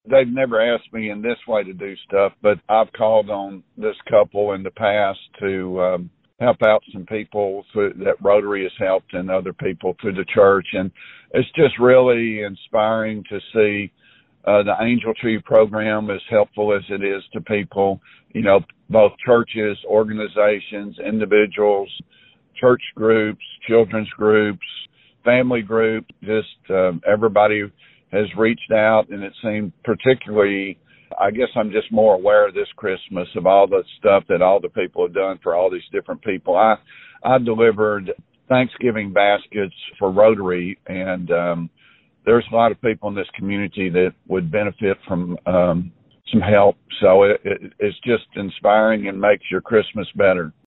they've never asked me in this way to do stuff, but I've called on this couple in the past to help out some people that Rotary has helped and other people through the church. And it's just really inspiring to see the Angel Tree program, as helpful as it is to people, both churches, organizations, individuals, church groups, children's groups, family groups, just everybody has reached out. And it seemed particularly, I guess I'm just more aware this Christmas of all the stuff that all the people have done for all these different people. I delivered Thanksgiving baskets for Rotary, and there's a lot of people in this community that would benefit from some help. So it's just inspiring and makes your Christmas better.